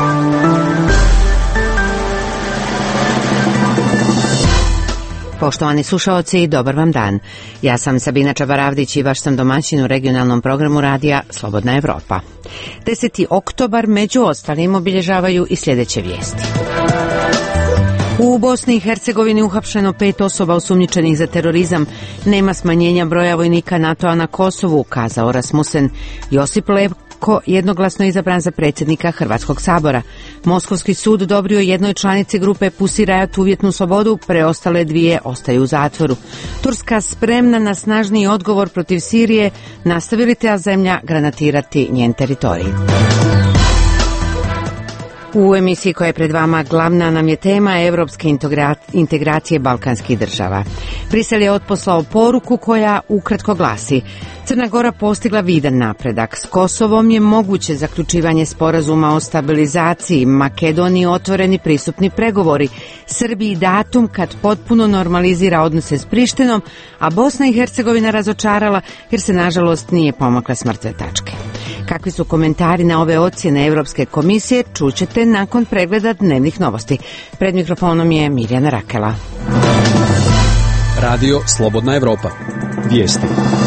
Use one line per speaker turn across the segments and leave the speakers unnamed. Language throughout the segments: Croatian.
Poštovani slušaoci, dobar vam dan. Ja sam Sabina Čabaravdić i vaš sam domaćin u regionalnom programu radija Slobodna Evropa. 10. oktobar među ostalim obilježavaju i sljedeće vijesti. U Bosni i Hercegovini uhapšeno 5 osoba osumnjičenih za terorizam. Nema smanjenja broja vojnika NATO-a na Kosovu, kazao Rasmussen. Josip Leko jednoglasno izabran za predsjednika Hrvatskog sabora. Moskovski sud odobrio jednoj članici grupe Pussy Riot uvjetnu slobodu, preostale 2 ostaju u zatvoru. Turska spremna na snažniji odgovor protiv Sirije, nastavi li ta zemlja granatirati njen teritorij. U emisiji koja je pred vama glavna nam je tema evropske integracije balkanskih država. Brisel je otposlao poruku koja ukratko glasi: Crna Gora postigla vidan napredak, s Kosovom je moguće zaključivanje sporazuma o stabilizaciji, Makedoniji otvoreni pristupni pregovori, Srbiji datum kad potpuno normalizira odnose s Prištinom, a Bosna i Hercegovina razočarala jer se nažalost nije pomakla s mrtve tačke. Kakvi su komentari na ove ocjene Europske komisije, čućete nakon pregleda dnevnih novosti. Pred mikrofonom je Mirjana Rakela.
Radio Slobodna Evropa. Vijesti.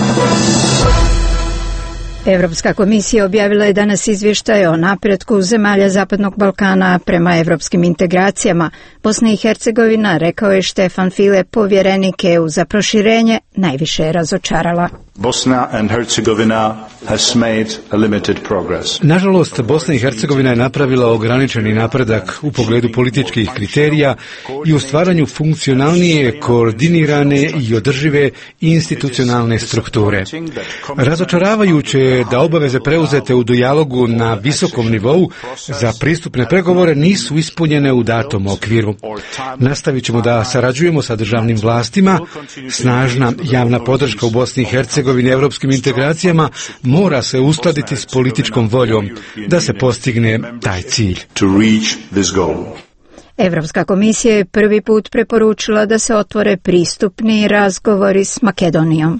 Europska komisija objavila je danas izvještaj o napretku zemalja Zapadnog Balkana prema evropskim integracijama. Bosna i Hercegovina, rekao je Štefan File, povjerenik EU za proširenje, najviše je razočarala.
Bosna and Herzegovina has made a limited progress.
Nažalost, Bosna i Hercegovina je napravila ograničeni napredak u pogledu političkih kriterija i u stvaranju funkcionalnije, koordinirane i održive institucionalne strukture. Razočaravajuće je da obaveze preuzete u dijalogu na visokom nivou za pristupne pregovore nisu ispunjene u datom okviru. Nastavit ćemo da sarađujemo sa državnim vlastima. Snažna javna podrška u Bosni i Hercegovini evropskim integracijama mora se uskladiti s političkom voljom da se postigne taj cilj.
Europska komisija je prvi put preporučila da se otvore pristupni razgovori s Makedonijom.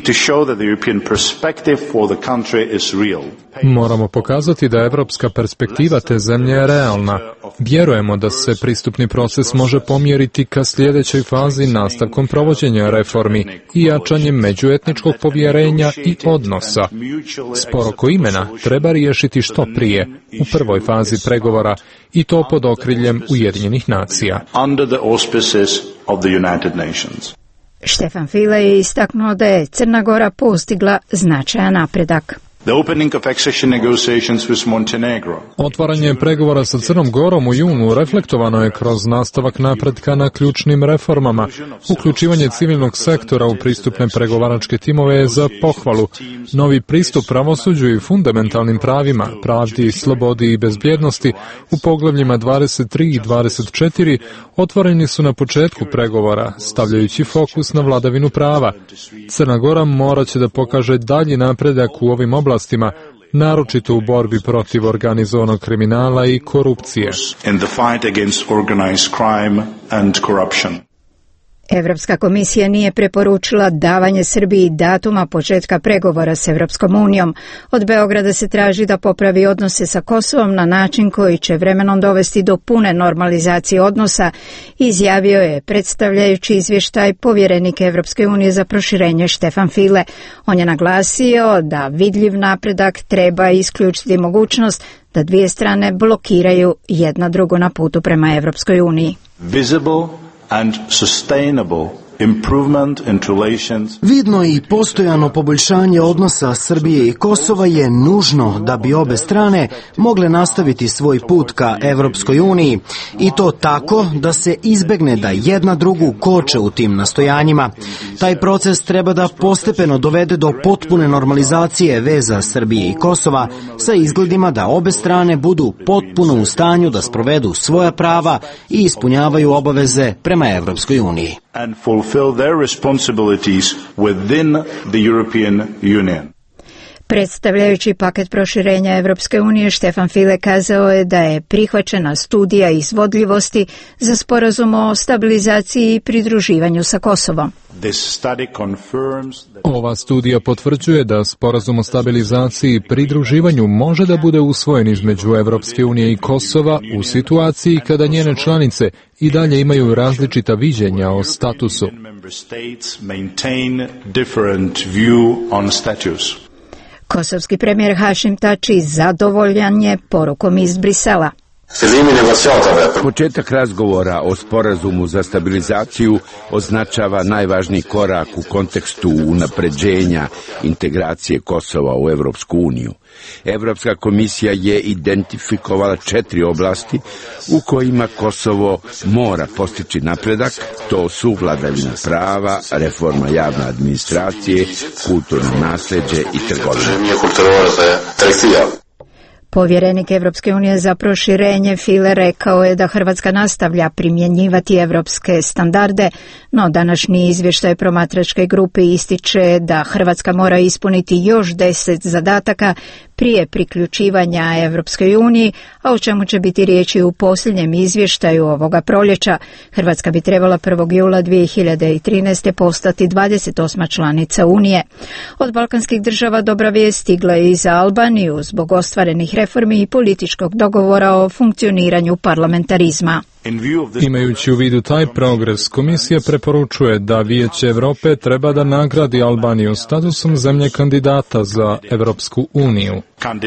Moramo pokazati da evropska perspektiva te zemlje je realna. Vjerujemo da se pristupni proces može pomjeriti ka sljedećoj fazi nastavkom provođenja reformi i jačanjem međuetničkog povjerenja i odnosa. Spor oko imena treba riješiti što prije, u prvoj fazi pregovora, i to pod okriljem Ujedinjenih nacija.
Štefan File je istaknuo da je Crna Gora postigla značajan napredak.
Otvaranje pregovora sa Crnom Gorom u junu reflektovano je kroz nastavak napretka na ključnim reformama. Uključivanje civilnog sektora u pristupne pregovaračke timove je za pohvalu. Novi pristup pravosuđu i fundamentalnim pravima, pravdi, slobodi i bezbjednosti u poglavljima 23 i 24 otvoreni su na početku pregovora, stavljajući fokus na vladavinu prava. Crna Gora morat će da pokaže dalji napredak u ovim oblastima, naročito u borbi protiv organizovanog kriminala i korupcije.
Europska komisija nije preporučila davanje Srbiji datuma početka pregovora s Europskom unijom. Od Beograda se traži da popravi odnose sa Kosovom na način koji će vremenom dovesti do pune normalizacije odnosa, izjavio je predstavljajući izvještaj povjerenik Europske unije za proširenje Štefan File. On je naglasio da vidljiv napredak treba isključiti mogućnost da dvije strane blokiraju jedna drugu na putu prema Europskoj uniji.
And sustainable improvement in relations.
Vidno i postojano poboljšanje odnosa Srbije i Kosova je nužno da bi obe strane mogle nastaviti svoj put ka Evropskoj uniji i to tako da se izbegne da jedna drugu koče u tim nastojanjima. Taj proces treba da postepeno dovede do potpune normalizacije veza Srbije i Kosova sa izgledima da obe strane budu potpuno u stanju da sprovedu svoja prava i ispunjavaju obaveze prema Evropskoj uniji.
And fulfill their responsibilities within the European Union.
Predstavljajući paket proširenja Evropske unije, Štefan File kazao je da je prihvaćena studija izvodljivosti za sporazum o stabilizaciji i pridruživanju sa Kosovom.
Ova studija potvrđuje da sporazum o stabilizaciji i pridruživanju može da bude usvojen između Evropske unije i Kosova u situaciji kada njene članice i dalje imaju različita viđenja o statusu.
Kosovski premijer Hašim Tači zadovoljan je porukom iz Brisela.
Početak razgovora o sporazumu za stabilizaciju označava najvažniji korak u kontekstu unapređenja integracije Kosova u Evropsku uniju. Evropska komisija je identifikovala 4 oblasti u kojima Kosovo mora postići napredak, to su vladavina prava, reforma javne administracije, kulturno nasleđe i trgovina.
Povjerenik Evropske unije za proširenje File rekao je da Hrvatska nastavlja primjenjivati evropske standarde, no današnji izvještaj promatračke grupe ističe da Hrvatska mora ispuniti još 10 zadataka prije priključivanja Evropskoj uniji, a o čemu će biti riječi u posljednjem izvještaju ovoga proljeća. Hrvatska bi trebala 1. jula 2013. postati 28. članica Unije. Od balkanskih država dobra vijest stigla je i za Albaniju zbog ostvarenih reformi i političkog dogovora o funkcioniranju parlamentarizma.
Imajući u vidu taj progres, komisija preporučuje da Vijeće Evrope treba da nagradi Albaniju statusom zemlje kandidata za Evropsku uniju.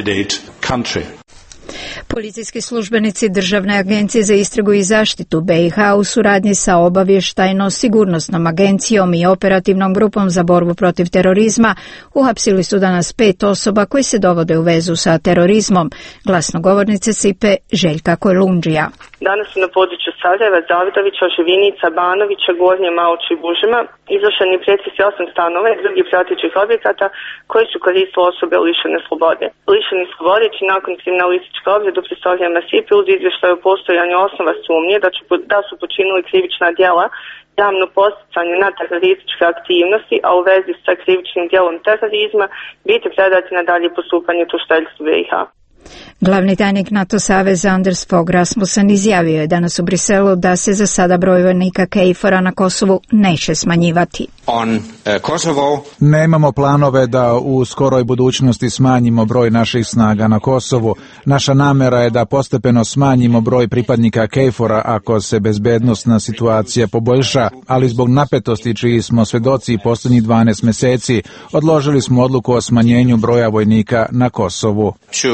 Policijski službenici Državne agencije za istragu i zaštitu BiH u suradnji sa obavještajno-sigurnosnom agencijom i operativnom grupom za borbu protiv terorizma uhapsili su danas 5 osoba koji se dovode u vezu sa terorizmom. Glasnogovornice SIPE Željka Kolundžija.
Danas su na području Sarajeva, Zavidovića, Živinica, Banovića, Gornje, Malče i Bužima izvršeni prijecisi 8 stanova i drugih pratećih objekata koji su koristile osobe lišene slobode. Lišeni slobode će nakon kriminalističke obrade pristojljama SIPE uz izvještaj o postojanju osnova sumnje da su počinili krivična djela, javno podsticanje na terorističke aktivnosti, a u vezi sa krivičnim djelom terorizma biti predati na dalje postupanje tužiteljstvu BiH.
Glavni tajnik NATO saveza Anders Fogh Rasmussen izjavio je danas u Briselu da se za sada broj vojnika KFOR-a na Kosovu neće smanjivati.
Nemamo planove da u skoroj budućnosti smanjimo broj naših snaga na Kosovu. Naša namjera je da postepeno smanjimo broj pripadnika KFOR-a ako se bezbednosna situacija poboljša, ali zbog napetosti čiji smo svedoci posljednjih 12 mjeseci, odložili smo odluku o smanjenju broja vojnika na Kosovu.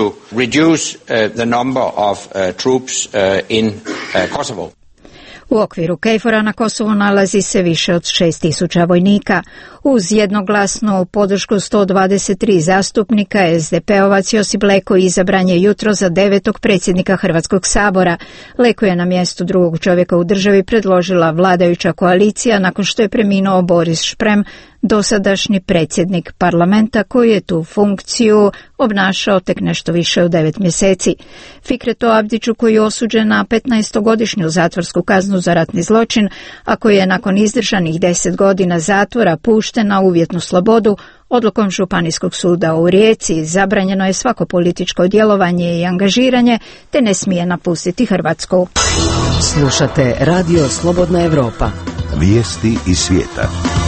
The number of troops in Kosovo.
U okviru KFOR-a na Kosovu nalazi se više od 6.000 vojnika. Uz jednoglasnu podršku 123 zastupnika, SDP-ovac Josip Leko izabran je jutro za 9. predsjednika Hrvatskog sabora. Leko je na mjestu drugog čovjeka u državi predložila vladajuća koalicija nakon što je preminuo Boris Šprem, dosadašnji predsjednik parlamenta koji je tu funkciju obnašao tek nešto više od 9 mjeseci. Fikretu Abdiću, koji je osuđen na 15-godišnju zatvorsku kaznu za ratni zločin, a koji je nakon izdržanih 10 godina zatvora pušten na uvjetnu slobodu, odlukom Županijskog suda u Rijeci zabranjeno je svako političko djelovanje i angažiranje, te ne smije napustiti Hrvatsku.
Slušate Radio Slobodna Evropa.
Vijesti iz svijeta.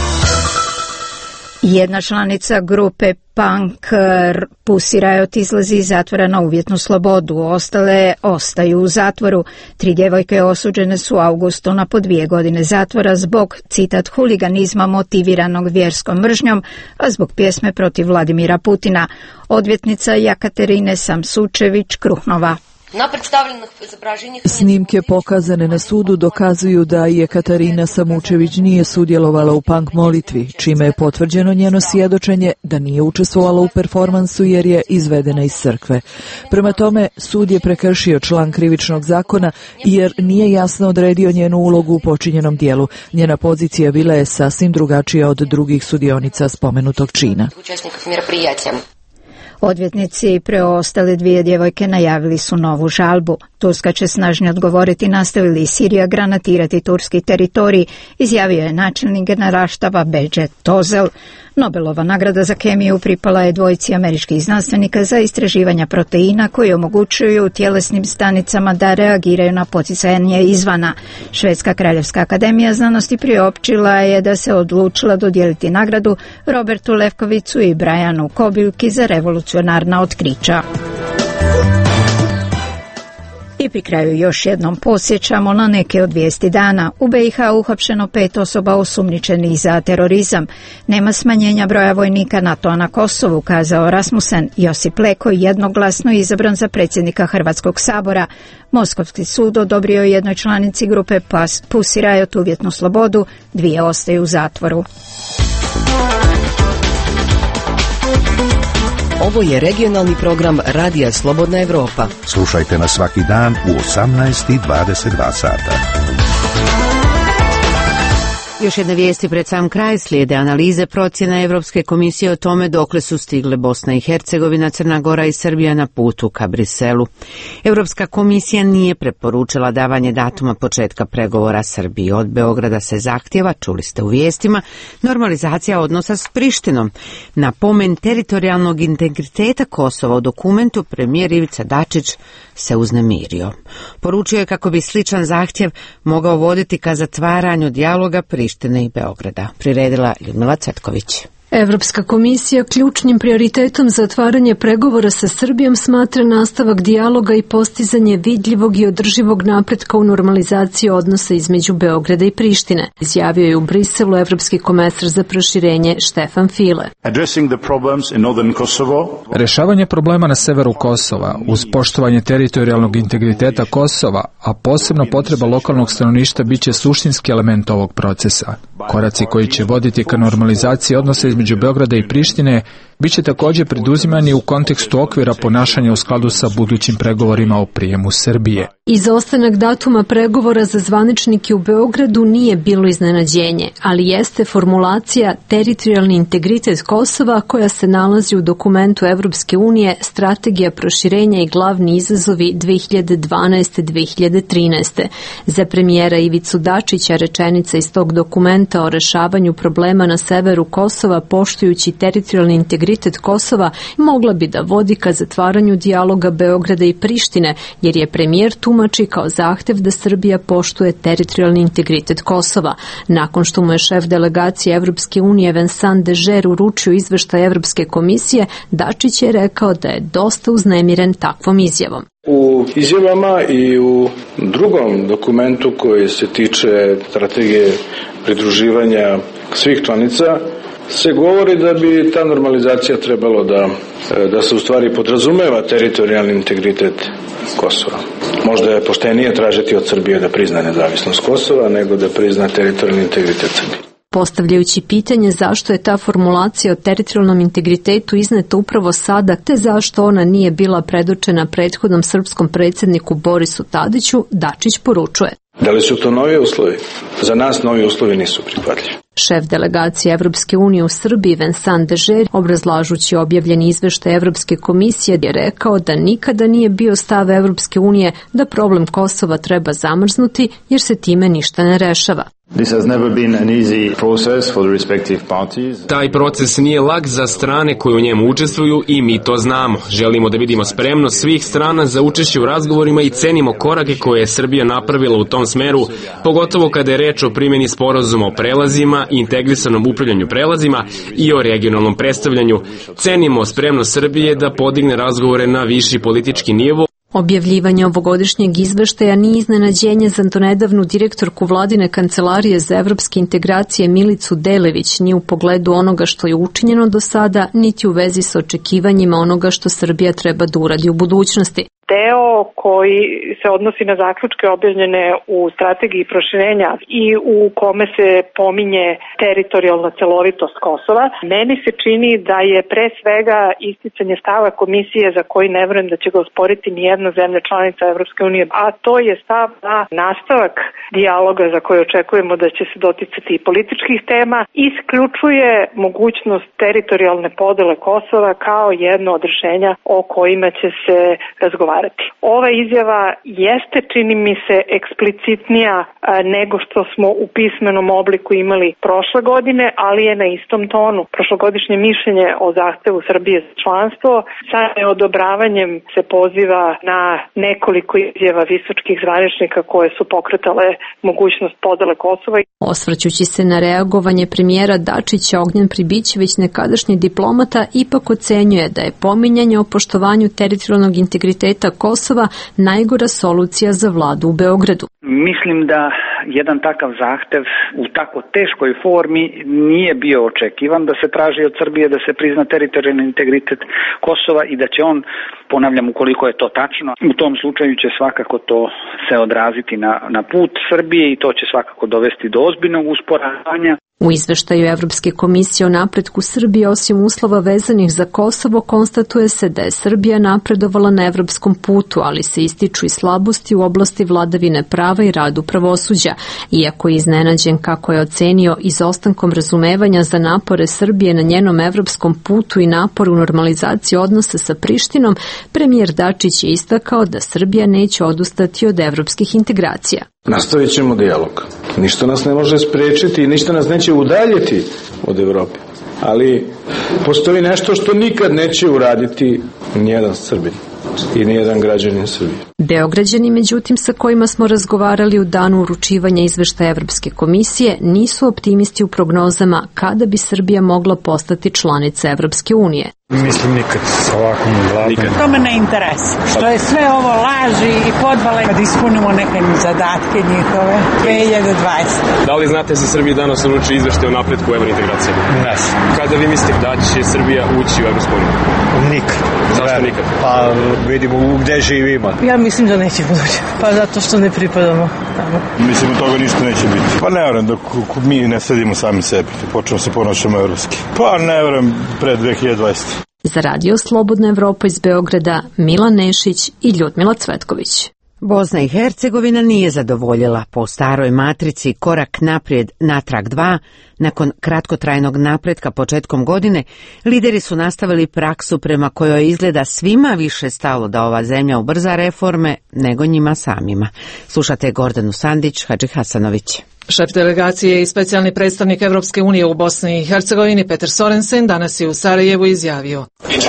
Jedna članica grupe Punk Pussy Riot izlazi iz zatvora na uvjetnu slobodu, ostale ostaju u zatvoru. 3 djevojke osuđene su u augustu na po 2 godine zatvora zbog, citat, huliganizma motiviranog vjerskom mržnjom, a zbog pjesme protiv Vladimira Putina. Odvjetnica Jakaterine Samsučević-Kruhnova.
Snimke pokazane na sudu dokazuju da je Katarina Samučević nije sudjelovala u punk molitvi, čime je potvrđeno njeno svjedočenje da nije učestvovala u performansu jer je izvedena iz crkve. Prema tome, sud je prekršio član krivičnog zakona jer nije jasno odredio njenu ulogu u počinjenom dijelu. Njena pozicija bila je sasvim drugačija od drugih sudionica spomenutog čina.
Odvjetnici preostale 2 djevojke najavili su novu žalbu. Turska će snažnije odgovoriti nastavili i Sirija granatirati turski teritorij, izjavio je načelnik generalštaba Beđet Tozel. Nobelova nagrada za kemiju pripala je dvojici američkih znanstvenika za istraživanja proteina koji omogućuju tjelesnim stanicama da reagiraju na poticanje izvana. Švedska kraljevska akademija znanosti priopćila je da se odlučila dodijeliti nagradu Robertu Lefkovicu i Brianu Kobilki za revolucionarna otkrića. I pri kraju još jednom posjećamo na neke od vijesti dana. U BiH uhapšeno 5 osoba osumnjičenih za terorizam. Nema smanjenja broja vojnika NATO-a na Kosovu, kazao Rasmussen. Josip Leko jednoglasno izabran za predsjednika Hrvatskog sabora. Moskovski sud odobrio jednoj članici grupe Pussy Riot uvjetnu slobodu, 2 ostaju u zatvoru.
Ovo je regionalni program Radija Slobodna Evropa.
Slušajte nas svaki dan u 18:22 sata.
Još jedna vijesti pred sam kraj, slijede analize procjena Evropske komisije o tome dokle su stigle Bosna i Hercegovina, Crna Gora i Srbija na putu ka Briselu. Evropska komisija nije preporučila davanje datuma početka pregovora Srbiji. Od Beograda se zahtjeva, čuli ste u vijestima, normalizacija odnosa s Prištinom. Na pomen teritorijalnog integriteta Kosova u dokumentu premijer Ivica Dačić se uznemirio. Poručio je kako bi sličan zahtjev mogao voditi ka zatvaranju dijaloga Prištine i Beograda. Priredila Ljudmila Cvetković.
Evropska komisija ključnim prioritetom za otvaranje pregovora sa Srbijom smatra nastavak dijaloga i postizanje vidljivog i održivog napretka u normalizaciji odnosa između Beograda i Prištine, izjavio je u Briselu evropski komesar za proširenje Štefan File.
Rešavanje problema na severu Kosova uz poštovanje teritorijalnog integriteta Kosova, a posebno potreba lokalnog stanovništva biće suštinski element ovog procesa. Koraci koji će voditi ka normalizaciji odnosa između Beograda i Prištine biće također preduzimani u kontekstu okvira ponašanja u skladu sa budućim pregovorima o prijemu Srbije.
Izostanak datuma pregovora za zvaničnike u Beogradu nije bilo iznenađenje, ali jeste formulacija teritorijalni integritet Kosova koja se nalazi u dokumentu Evropske unije Strategija proširenja i glavni izazovi 2012-2013. Za premijera Ivicu Dačića rečenica iz tog dokumenta o rešavanju problema na severu Kosova poštujući teritorijalni integritet Kosova mogla bi da vodi ka zatvaranju dijaloga Beograda i Prištine, jer je premijer tumači kao zahtev da Srbija poštuje teritorijalni integritet Kosova. Nakon što mu je šef delegacije Evropske unije Vincent Dežer uručio izveštaj Evropske komisije, Dačić je rekao da je dosta uznemiren takvom izjavom.
U izjavama i u drugom dokumentu koji se tiče strategije pridruživanja svih članica se govori da bi ta normalizacija trebalo da se u stvari podrazumeva teritorijalni integritet Kosova. Možda je poštenije tražiti od Srbije da prizna nezavisnost Kosova nego da prizna teritorijalni integritet Srbije.
Postavljajući pitanje zašto je ta formulacija o teritorijalnom integritetu izneta upravo sada, te zašto ona nije bila predočena prethodnom srpskom predsjedniku Borisu Tadiću, Dačić poručuje.
Da li su to novi uslovi? Za nas novi uslovi nisu prihvatljivi.
Šef delegacije Evropske unije u Srbiji Vincent Dežer, obrazlažući objavljeni izveštaj Evropske komisije, je rekao da nikada nije bio stav Evropske unije da problem Kosova treba zamrznuti jer se time ništa ne rešava.
Taj proces nije lak za strane koje u njemu učestvuju i mi to znamo. Želimo da vidimo spremnost svih strana za učešće u razgovorima i cenimo korake koje je Srbija napravila u tom smeru, pogotovo kada je reč o primjeni sporazuma o prelazima, integrisanom upravljanju prelazima i o regionalnom predstavljanju. Cenimo spremnost Srbije da podigne razgovore na viši politički nivo.
Objavljivanje ovogodišnjeg izveštaja nije iznenađenje za donedavnu direktorku vladine kancelarije za evropske integracije Milicu Delević, ni u pogledu onoga što je učinjeno do sada, niti u vezi sa očekivanjima onoga što Srbija treba da uradi u budućnosti.
Deo koji se odnosi na zaključke objavljene u strategiji proširenja i u kome se pominje teritorijalna celovitost Kosova, meni se čini da je pre svega isticanje stava komisije za koji ne verujem da će ga osporiti ni jedna zemlja članica Evropske unije, a to je stav da nastavak dijaloga za koji očekujemo da će se doticati i političkih tema isključuje mogućnost teritorijalne podele Kosova kao jedno od rešenja o kojima će se razgovarati razgovarati. Ova izjava jeste, čini mi se, eksplicitnija nego što smo u pismenom obliku imali prošle godine, ali je na istom tonu. Prošlogodišnje mišljenje o zahtevu Srbije za članstvo sa neodobravanjem se poziva na nekoliko izjava visočkih zvaničnika koje su pokretale mogućnost podele Kosova.
Osvrćući se na reagovanje premijera Dačića, Ognjen Pribićević, nekadašnji diplomata, ipak ocenjuje da je pominjanje o poštovanju teritorijalnog integriteta Kosova najgora solucija za vladu u Beogradu.
Mislim da jedan takav zahtev u tako teškoj formi nije bio očekivan, da se traži od Srbije da se prizna teritorijalni integritet Kosova i da će on, ponavljam, ukoliko je to tačno, u tom slučaju će svakako to se odraziti na put Srbije i to će svakako dovesti do ozbiljnog usporavanja.
U izveštaju Evropske komisije o napretku Srbije, osim uslova vezanih za Kosovo, konstatuje se da je Srbija napredovala na evropskom putu, ali se ističu i slabosti u oblasti vladavine prava i radu pravosuđa. Iako je iznenađen kako je ocenio izostankom razumevanja za napore Srbije na njenom evropskom putu i naporu u normalizaciji odnosa sa Prištinom, premijer Dačić je istakao da Srbija neće odustati od evropskih integracija.
Nastavit ćemo dijalog. Ništa nas ne može spriječiti i ništa nas neće udaljiti od Evrope. Ali postoji nešto što nikad neće uraditi nijedan Srbin i nijedan građanin Srbije.
Beograđani, međutim, sa kojima smo razgovarali u danu uručivanja izveštaja Evropske komisije, nisu optimisti u prognozama kada bi Srbija mogla postati članica Evropske unije.
Mislim nikad s ovakvom vladom.
To me ne interesuje. Što je sve ovo laži i podvale kad ispunimo neke zadatke njihove 2020.
Da li znate za Srbiju danas uruči izveštaj o napretku u evrointegracije?
Ne.
Kada vi mislite da će Srbija ući u Evropsku uniju?
Nikad.
Zašto nikad?
Pa vidimo gde živimo.
Ja mislim da neće budući. Pa zato što ne pripadamo tamo.
Mislim od toga ništa neće biti. Pa ne vjerujem dok mi ne sledimo sami sebi. Počnemo se ponašamo evropski. Pa ne vjerujem pred 2020.
Za Radio Slobodna Evropa iz Beograda, Milan Nešić i Ljudmila Cvetković.
Bosna i Hercegovina nije zadovoljila po staroj matrici korak naprijed natrag 2. Nakon kratkotrajnog napretka početkom godine, lideri su nastavili praksu prema kojoj izgleda svima više stalo da ova zemlja ubrza reforme nego njima samima. Slušate Gordanu Sandić, Hadži Hasanović.
Šef delegacije i specijalni predstavnik Evropske unije u Bosni i Hercegovini Peter Sorensen danas je u Sarajevu izjavio: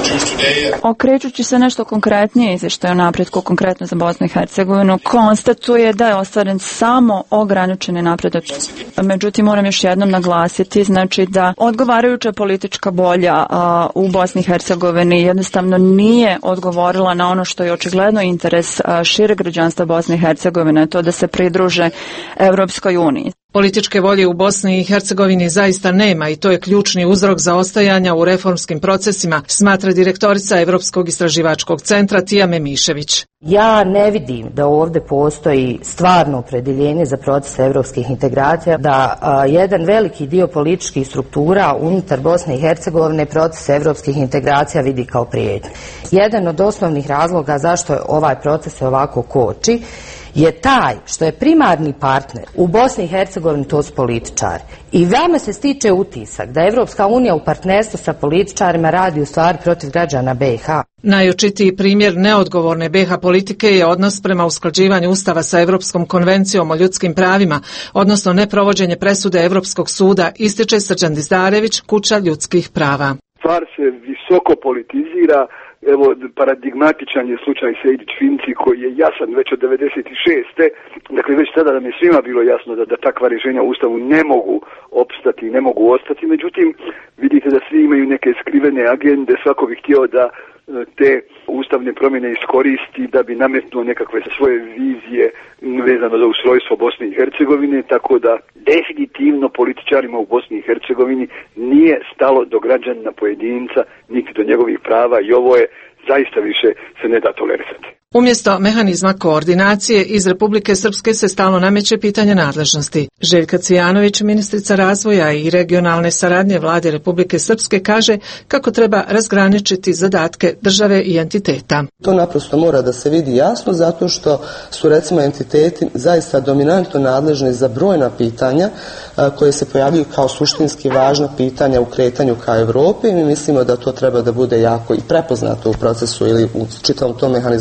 okrećući se nešto konkretnije izvještaj o napretku konkretno za Bosnu i Hercegovinu, konstatuje da je ostvaren samo ograničeni napredak. Međutim, moram još jednom naglasiti, znači da odgovarajuća politička volja u Bosni i Hercegovini jednostavno nije odgovorila na ono što je očigledno interes šireg građanstva Bosne i Hercegovine, to da se pridruže Evropskoj uniji.
Političke volje u Bosni i Hercegovini zaista nema i to je ključni uzrok zaostajanja u reformskim procesima, smatra direktorica Evropskog istraživačkog centra Tija Memišević.
Ja ne vidim da ovdje postoji stvarno opredjeljenje za proces evropskih integracija, da jedan veliki dio političkih struktura unutar Bosne i Hercegovine proces evropskih integracija vidi kao prijetnju. Jedan od osnovnih razloga zašto ovaj proces ovako koči je taj što je primarni partner u Bosni i Hercegovini, to su političari. I vama se stiče utisak da Evropska unija u partnerstvu sa političarima radi u stvari protiv građana BiH.
Najočitiji primjer neodgovorne BiH politike je odnos prema usklađivanju Ustava sa Evropskom konvencijom o ljudskim pravima, odnosno neprovođenje presude Evropskog suda, ističe Srđan Dizdarević, Kuća ljudskih prava.
Stvar se visoko politizira. Evo, paradigmatičan je slučaj Sejdić-Finci koji je jasan već od 96. Dakle, već tada nam je svima bilo jasno da takva rješenja u Ustavu ne mogu opstati i ne mogu ostati. Međutim, vidite da svi imaju neke skrivene agende, svako bi htio da te ustavne promjene iskoristi da bi nametnuo nekakve svoje vizije vezano za ustrojstvo Bosne i Hercegovine, tako da definitivno političarima u Bosni i Hercegovini nije stalo do građanina pojedinca, niti do njegovih prava i ovo je zaista više se ne da tolerisati.
Umjesto mehanizma koordinacije iz Republike Srpske se stalno nameće pitanje nadležnosti. Željka Cvijanović, ministrica razvoja i regionalne saradnje vlade Republike Srpske, kaže kako treba razgraničiti zadatke države i entiteta.
To naprosto mora da se vidi jasno zato što su recimo entiteti zaista dominantno nadležni za brojna pitanja koje se pojavljuju kao suštinski važna pitanja u kretanju ka Evropi i mi mislimo da to treba da bude jako i prepoznato u procesu ili u čitavom tom mehanizmu koordinacije.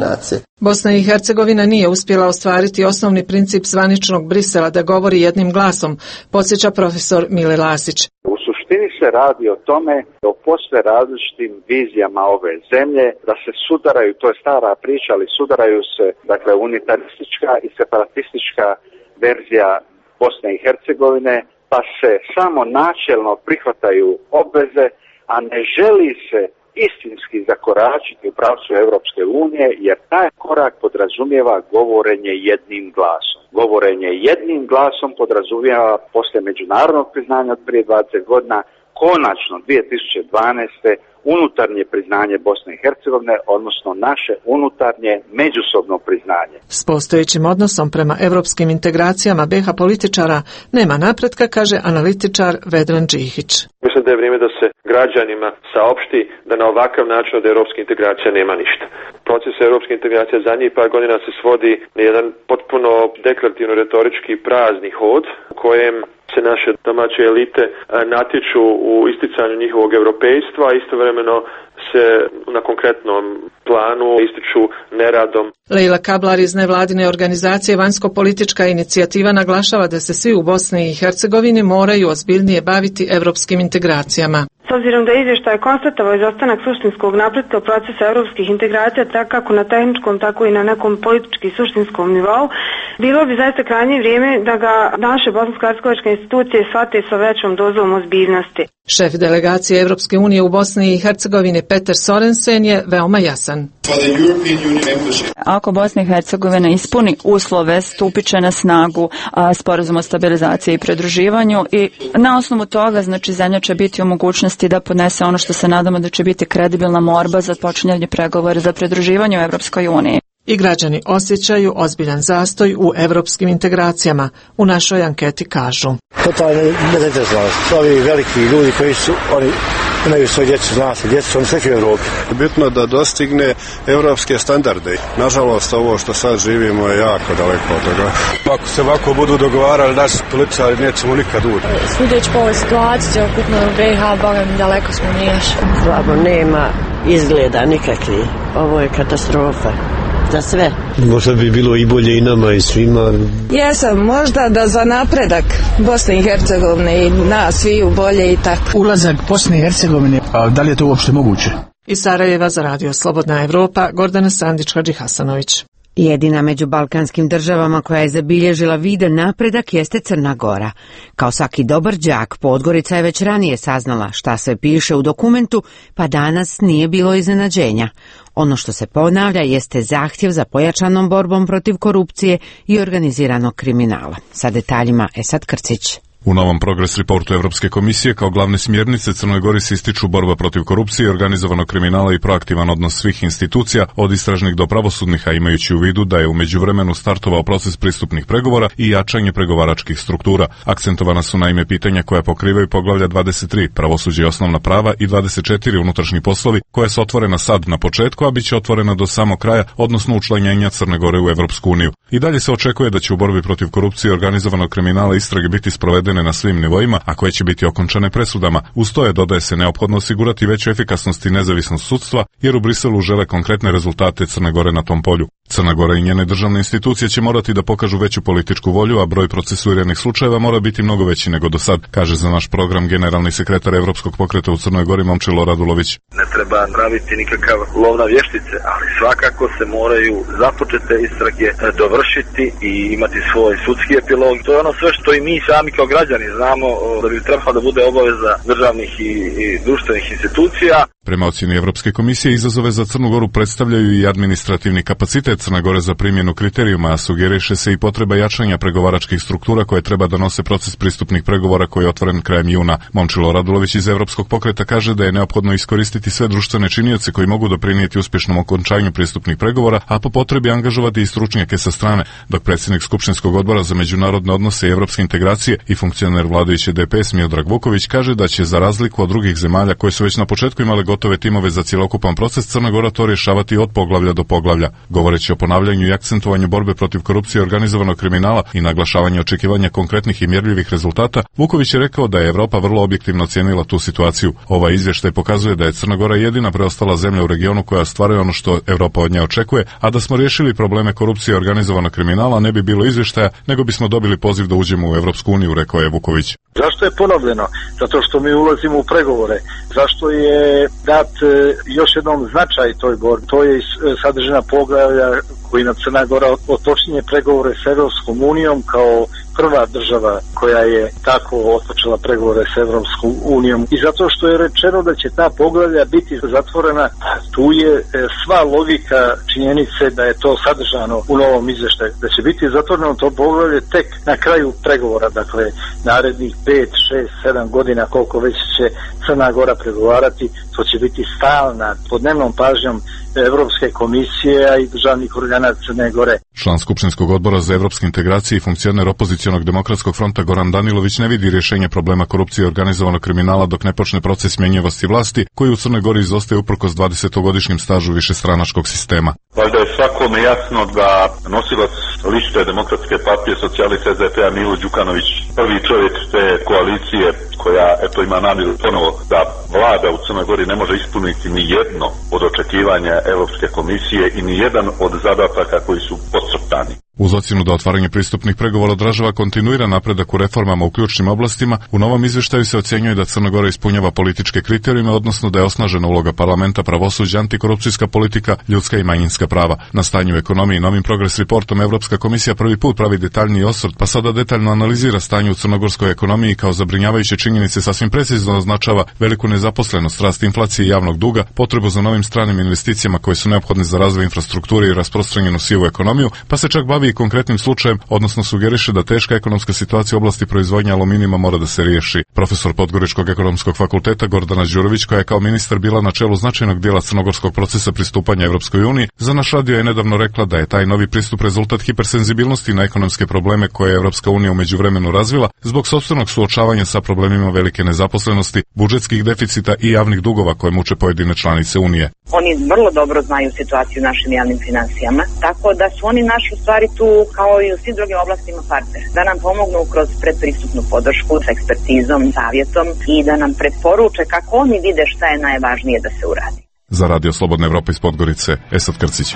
diskriminacije.
Bosna i Hercegovina nije uspjela ostvariti osnovni princip zvaničnog Brisela da govori jednim glasom, podsjeća profesor Mile Lasić.
U suštini se radi o tome, o posve različitim vizijama ove zemlje, da se sudaraju, to je stara priča, ali sudaraju se, dakle, unitaristička i separatistička verzija Bosne i Hercegovine, pa se samo načelno prihvataju obveze, a ne želi se istinski zakoračiti u pravcu Europske unije, jer taj korak podrazumijeva govorenje jednim glasom. Govorenje jednim glasom podrazumijeva posle međunarodnog priznanja od prije 20 godina, konačno 2012. unutarnje priznanje Bosne i Hercegovine, odnosno naše unutarnje međusobno priznanje.
S postojećim odnosom prema europskim integracijama BiH političara nema napretka, kaže analitičar Vedran Džihić.
Mislim da je vrijeme da se građanima saopšti da na ovakav način od europske integracije nema ništa. Proces europske integracije zadnjih par godina se svodi na jedan potpuno deklarativno retorički prazni hod u kojem se naše domaće elite natječu u isticanju njihovog europejstva, a istovremeno se na konkretnom planu ističu neradom.
Lejla Kablar iz nevladine organizacije Vanjsko-politička inicijativa naglašava da se svi u Bosni i Hercegovini moraju ozbiljnije baviti europskim integracijama.
S obzirom da izvještaj konstatovao izostanak suštinskog napretka u procesu europskih integracija, tako kako na tehničkom, tako i na nekom politički suštinskom nivou, bilo bi zaista krajnje vrijeme da ga naše bosansko-hercegovačke institucije shvate sa većom dozom ozbiljnosti.
Šef delegacije Europske unije u Bosni i Hercegovini Peter Sorensen je veoma jasan.
Ako Bosna i Hercegovina ispuni uslove, stupit će na snagu sporazum o stabilizaciji i pridruživanju i na osnovu toga, znači, zemlja će biti u mogućnosti da podnese ono što se nadamo da će biti kredibilna morba za počinjanje pregovora za pridruživanje u Europskoj uniji.
I građani osjećaju ozbiljan zastoj u europskim integracijama. U našoj anketi kažu.
Totalno nezainteresovanost. Ovi veliki ljudi koji su, oni imaju svoje djecu, zna se, djecu, oni sveći u Evropi.
Bitno da dostigne evropske standarde. Nažalost, ovo što sad živimo je jako daleko od toga.
Ako se ovako budu dogovarali, naši političari nećemo nikad ući.
Sudeći po ovoj situaciji, okupno u BiH, Boga mi daleko smo niješ.
Slabo, nema izgleda nikakvi. Ovo je katastrofa. Za sve.
Možda bi bilo i bolje i nama i svima.
Jesam, možda da za napredak Bosne i Hercegovine i nas sviju bolje i tako.
Ulazak Bosne i Hercegovine, a da li je to uopšte moguće?
Iz Sarajeva za radio Slobodna Evropa, Gordana Sandić-Hadži Hasanović.
Jedina među balkanskim državama koja je zabilježila vidan napredak jeste Crna Gora. Kao svaki dobar đak, Podgorica je već ranije saznala šta sve piše u dokumentu, pa danas nije bilo iznenađenja. Ono što se ponavlja jeste zahtjev za pojačanom borbom protiv korupcije i organiziranog kriminala. Sa detaljima Esad Krcić.
U novom progres reportu Evropske komisije kao glavne smjernice Crnoj Gori se ističu borba protiv korupcije, organizovanog kriminala i proaktivan odnos svih institucija, od istražnih do pravosudnih, a imajući u vidu da je u međuvremenu startovao proces pristupnih pregovora i jačanje pregovaračkih struktura. Akcentovana su naime pitanja koja pokrivaju poglavlja 23, pravosuđe i osnovna prava, i 24, unutrašnji poslovi, koja su otvorena sad na početku, a bit će otvorena do samog kraja, odnosno učlanjenja Crne Gore u Evropsku uniju. I dalje se očekuje da će u borbi protiv korupcije i organizovanog kriminala istrage biti sprovedene na svim nivoima, a koje će biti okončane presudama. Uz to je, dodaje se, neophodno osigurati veću efikasnost i nezavisnost sudstva, jer u Briselu žele konkretne rezultate Crne Gore na tom polju. Crna Gora i njene državne institucije će morati da pokažu veću političku volju, a broj procesuiranih slučajeva mora biti mnogo veći nego do sad, kaže za naš program generalni sekretar Evropskog pokreta u Crnoj Gori Momčilo Radulović.
Ne treba praviti nikakav lov na vještice, ali svakako se moraju započete istrage dovršiti i imati svoj sudski epilog. To je ono sve što i mi sami kao građani znamo da bi trebalo da bude obaveza državnih i društvenih institucija.
Prema ocjeni Evropske komisije, izazove za Crnu Goru predstavljaju i administrativni kapacitet Crne Gore za primjenu kriterijuma, a sugeriše se i potreba jačanja pregovaračkih struktura koje treba da nose proces pristupnih pregovora koji je otvoren krajem juna. Momčilo Radulović iz Evropskog pokreta kaže da je neophodno iskoristiti sve društvene činioce koji mogu doprinijeti uspješnom okončanju pristupnih pregovora, a po potrebi angažovati i stručnjake sa strane, dok predsjednik Skupštinskog odbora za međunarodne odnose i evropske integracije i funkcioner vladajuće DPS Miodrag Vuković kaže da će, za razliku od drugih zemalja koje su već na početku imale gotove timove za cjelokupan proces, Crna Gora to rješavati od poglavlja do poglavlja. Govoreći o ponavljanju i akcentovanju borbe protiv korupcije i organizovanog kriminala i naglašavanju očekivanja konkretnih i mjerljivih rezultata, Vuković je rekao da je Europa vrlo objektivno ocijenila tu situaciju. Ovaj izvještaj pokazuje da je Crna Gora jedina preostala zemlja u regionu koja ostvaruje ono što Europa od nje očekuje, a da smo riješili probleme korupcije i organizovanog kriminala ne bi bilo izvještaja, nego bismo dobili poziv da uđemo u Europsku uniju, rekao je Vuković.
Zašto je ponovljeno? Zato što mi ulazimo u pregovore. Zašto je dat još jednom značaj toj borbi? To je sadržina poglavlja kojima Crna Gora otpočinje pregovore s Evropskom unijom kao prva država koja je tako otpočela pregovore s Evropskom unijom. I zato što je rečeno da će ta poglavlja biti zatvorena, tu je sva logika činjenice da je to sadržano u novom izvještaju. Da će biti zatvoreno to poglavlje tek na kraju pregovora, dakle narednih 5, 6, 7 godina koliko već će Crna Gora pregovarati, to će biti stalna, pod dnevnom pažnjom Evropske komisije i državnih organa Crne Gore.
Član Skupštinskog odbora za evropske integracije i funkcioner opozicionog demokratskog fronta Goran Danilović ne vidi rješenje problema korupcije i organizovanog kriminala dok ne počne proces smjenjivosti vlasti koji u Crnoj Gori izostaje uprkos 20-godišnjem stažu višestranačkog sistema.
Valjda je svakome jasno da nosilac liste Demokratske partije socijalista SDP-a Milo Đukanović, prvi čovjek te koalicije koja ima namjeru ponovo da vlada u Crnoj Gori, ne može ispuniti ni jedno od očekivanja Europske komisije i ni jedan od zadataka koji su podcrtani.
Uz ocjenu da otvaranje pristupnih pregovora odražava kontinuiran napredak u reformama u ključnim oblastima, u novom izvještaju se ocjenjuje da Crna Gora ispunjava političke kriterijume, odnosno da je osnažena uloga parlamenta, pravosuđa, antikorupcijska politika, ljudska i manjinska prava. Na stanju u ekonomiji novim Progress Reportom Evropska komisija prvi put pravi detaljniji osvrt, pa sada detaljno analizira stanje u crnogorskoj ekonomiji kao zabrinjavajuće činjenice sasvim precizno označava veliku nezaposlenost, rast inflacije i javnog duga, potrebu za novim stranim investicijama koje su neophodne za razvoj infrastrukture i rasprostranjenu sivu ekonomiju, pa se čak bavi i konkretnim slučajem, odnosno sugeriše da teška ekonomska situacija u oblasti proizvodnje aluminijuma mora da se riješi. Profesor Podgoričkog ekonomskog fakulteta Gordana Đurović, koja je kao ministar bila na čelu značajnog dijela crnogorskog procesa pristupanja Evropskoj uniji, za naš radio je nedavno rekla da je taj novi pristup rezultat hipersenzibilnosti na ekonomske probleme koje je Evropska unija u međuvremenu razvila zbog sopstvenog suočavanja sa problemima velike nezaposlenosti, budžetskih deficita i javnih dugova koje muče pojedine članice Unije.
Oni vrlo dobro znaju situaciju u našim javnim financijama, tako da su oni našu stvari tu kao i u svim drugim oblastima partner, da nam pomognu kroz predpristupnu podršku s ekspertizom, savjetom i da nam preporuče kako oni vide šta je najvažnije da se uradi.
Za Radio Slobodna Evropa iz Podgorice, Esad Krcić.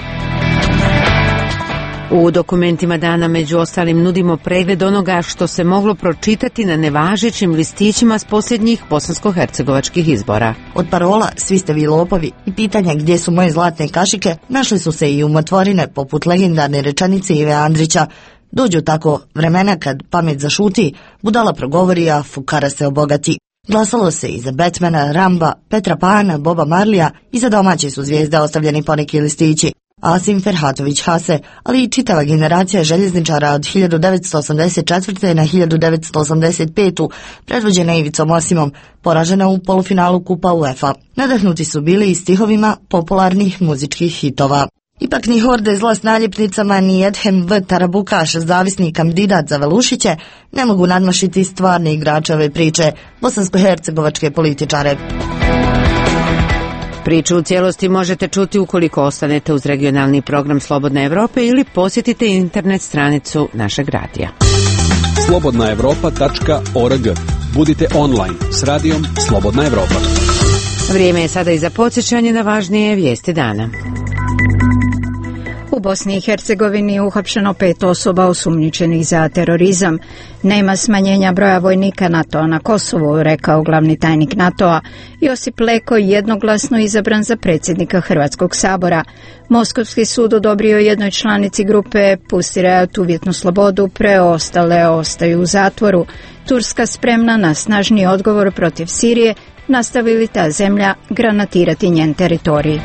U dokumentima dana među ostalim nudimo pregled onoga što se moglo pročitati na nevažećim listićima s posljednjih bosansko-hercegovačkih izbora.
Od parola "Svi ste vi lopovi" i pitanja "Gdje su moje zlatne kašike" našli su se i umotvorine poput legendarne rečenice Ive Andrića: "Dođu tako vremena kad pamet zašuti, budala progovori, a fukara se obogati." Glasalo se i za Batmana, Ramba, Petra Pana, Boba Marlija i za domaće su zvijezde ostavljeni poneki listići. Asim Ferhatović Hase, ali i čitava generacija željezničara od 1984. na 1985. predvođena Ivicom Osimom, poražena u polufinalu Kupa UEFA. Nadahnuti su bili i stihovima popularnih muzičkih hitova. Ipak ni horde zla s naljepnicama, ni Edhem V. Tarabukaš, zavisni kandidat za Velušiće, ne mogu nadmašiti stvarne igrače ove priče, bosansko-hercegovačke političare.
Priču u cijelosti možete čuti ukoliko ostanete uz regionalni program Slobodne Evrope ili posjetite internet stranicu našeg radija.
slobodnaevropa.org. Budite online s radijom Slobodna Evropa.
Vrijeme je sada i za podsjećanje na važnije vijesti dana.
U Bosni i Hercegovini uhapšeno 5 osoba osumnjičenih za terorizam. Nema smanjenja broja vojnika NATO-a na Kosovu, rekao glavni tajnik NATO-a. Josip Leko jednoglasno izabran za predsjednika Hrvatskog sabora. Moskovski sud odobrio jednoj članici grupe Pusti Rajat uvjetnu slobodu, preostale ostaju u zatvoru. Turska spremna na snažniji odgovor protiv Sirije, nastavi li ta zemlja granatirati njen teritorij.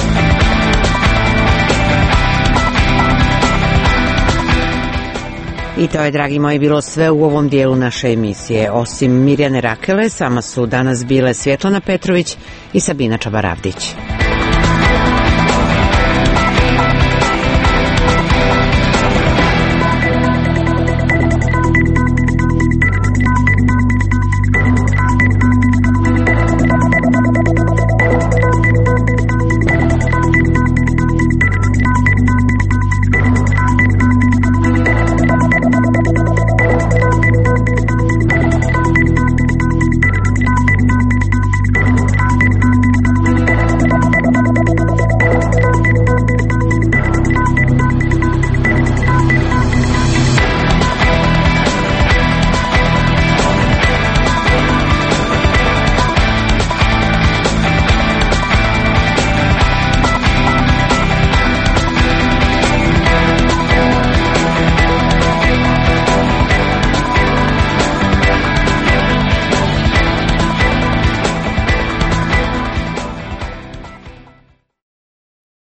I to je, dragi moji, bilo sve u ovom dijelu naše emisije. Osim Mirjane Rakele, sama su danas bile Svjetlana Petrović i Sabina Čabaravdić.